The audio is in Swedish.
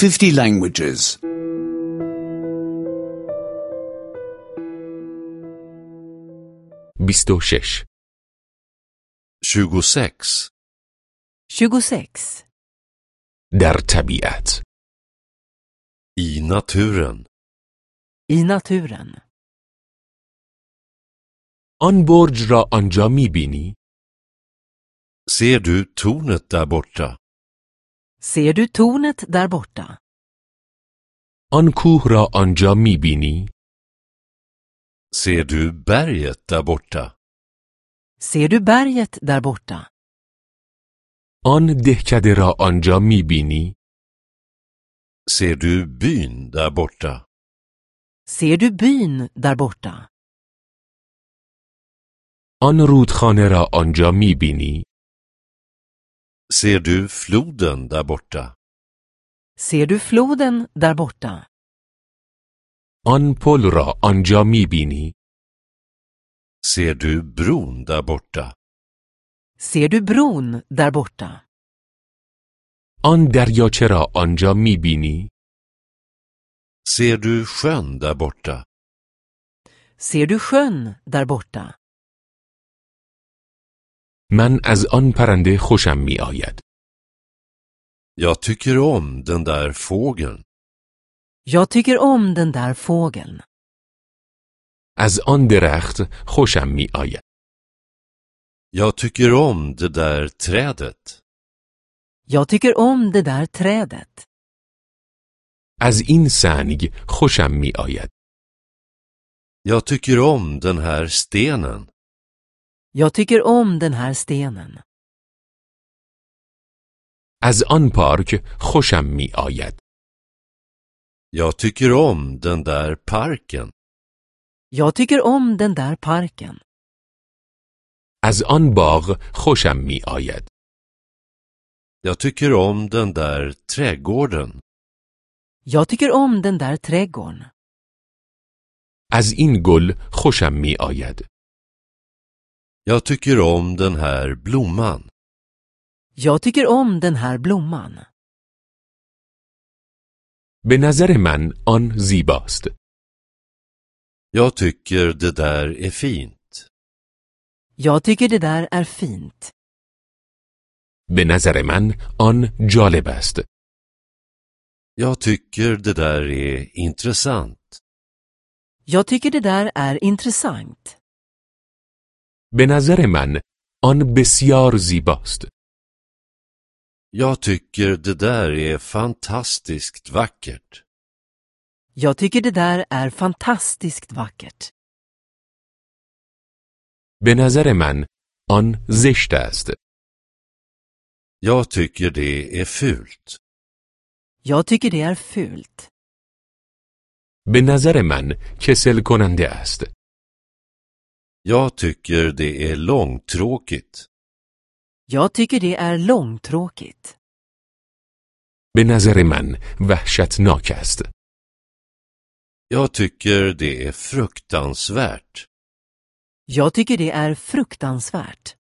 50 languages. 26 26. 26. در طبیعت I naturen. I naturen. آن برج را آنجا می‌بینی؟ Ser du tornet där borta? Ser du tornet där borta? آن کوه را آنجا می‌بینی؟ Ser du berget där borta? Ser du berget där borta? آن دهکده را آنجا می‌بینی؟ Ser du byn där borta? Ser du byn där borta? آن رودخانه را آنجا می‌بینی؟ Ser du floden där borta? Ser du floden där borta? آن پل را آنجا می‌بینی؟ Ser du bron där borta? Ser du bron där borta? آن دریاچه را آنجا می‌بینی؟ Ser du sjön där borta? Ser du sjön där borta? من از آن پرنده خوشم می‌آید. Jag tycker om den där fågeln. Jag tycker om den där fågeln. از آن درخت خوشم می‌آید. Jag tycker om det där trädet. Jag tycker om det där trädet. از این سنگ خوشم می‌آید. Jag tycker om den här stenen. Jag tycker om den här stenen. از آن پارک خوشم می‌آید. Jag tycker om den där parken. Jag tycker om den där parken. از آن باغ خوشم می‌آید. Jag tycker om den där trädgården. Jag tycker om den där trädgården. از این گل خوشم می‌آید. Jag tycker om den här blomman. Jag tycker om den här blomman. به نظر من آن زیباست. Jag tycker det där är fint. Jag tycker det där är fint. به نظر من آن جالب است. Jag tycker det där är intressant. Jag tycker det där är intressant. به نظر من آن بسیار زیباست. Jag tycker det där är fantastiskt vackert. Jag tycker det där är fantastiskt vackert. به نظر من آن زشت است. Jag tycker det är fult. Jag tycker det är fult. به نظر من کسل کننده است. Jag tycker det är långtråkigt. Jag tycker det är långtråkigt. به نظر من وحشتناک است. Jag tycker det är fruktansvärt. Jag tycker det är fruktansvärt.